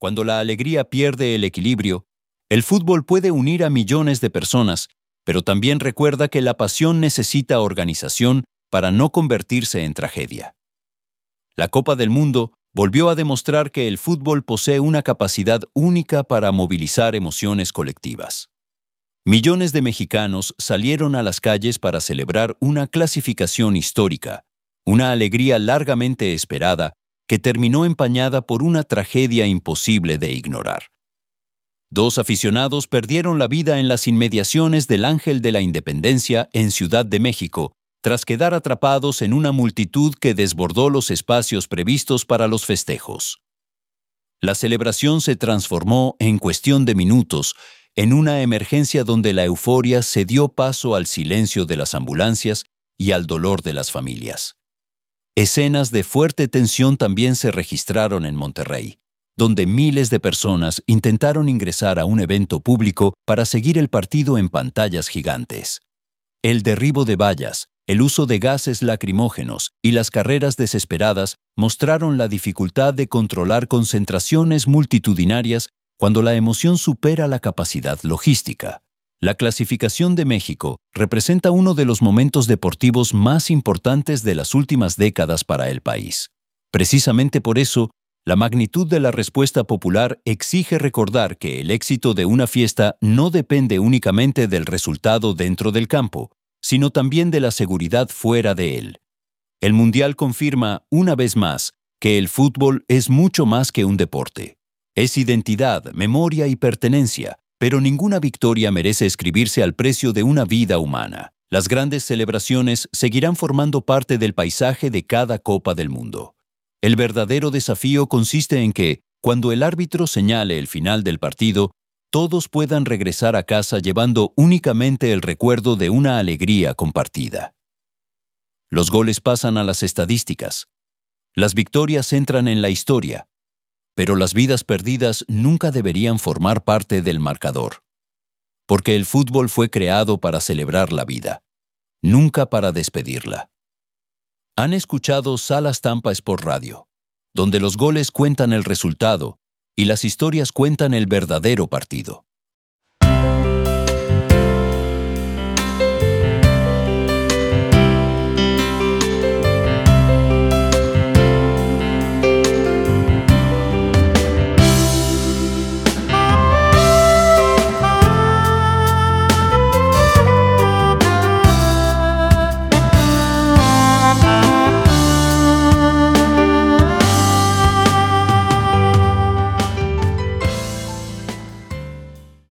Cuando la alegría pierde el equilibrio, el fútbol puede unir a millones de personas, pero también recuerda que la pasión necesita organización para no convertirse en tragedia. La Copa del Mundo volvió a demostrar que el fútbol posee una capacidad única para movilizar emociones colectivas. Millones de mexicanos salieron a las calles para celebrar una clasificación histórica, una alegría largamente esperada que terminó empañada por una tragedia imposible de ignorar. 2 aficionados perdieron la vida en las inmediaciones del Ángel de la Independencia en Ciudad de México, tras quedar atrapados en una multitud que desbordó los espacios previstos para los festejos. La celebración se transformó en cuestión de minutos en una emergencia donde la euforia se dio paso al silencio de las ambulancias y al dolor de las familias. Escenas de fuerte tensión también se registraron en Monterrey, donde miles de personas intentaron ingresar a un evento público para seguir el partido en pantallas gigantes. El derribo de vallas, el uso de gases lacrimógenos y las carreras desesperadas mostraron la dificultad de controlar concentraciones multitudinarias cuando la emoción supera la capacidad logística. La clasificación de México representa uno de los momentos deportivos más importantes de las últimas décadas para el país. Precisamente por eso, la magnitud de la respuesta popular exige recordar que el éxito de una fiesta no depende únicamente del resultado dentro del campo, sino también de la seguridad fuera de él. El Mundial confirma, una vez más, que el fútbol es mucho más que un deporte. Es identidad, memoria y pertenencia, pero ninguna victoria merece escribirse al precio de una vida humana. Las grandes celebraciones seguirán formando parte del paisaje de cada Copa del Mundo. El verdadero desafío consiste en que, cuando el árbitro señale el final del partido, todos puedan regresar a casa llevando únicamente el recuerdo de una alegría compartida. Los goles pasan a las estadísticas. Las victorias entran en la historia. Pero las vidas perdidas nunca deberían formar parte del marcador. Porque el fútbol fue creado para celebrar la vida, nunca para despedirla. Han escuchado Salas Tampa Sport Radio, donde los goles cuentan el resultado y las historias cuentan el verdadero partido.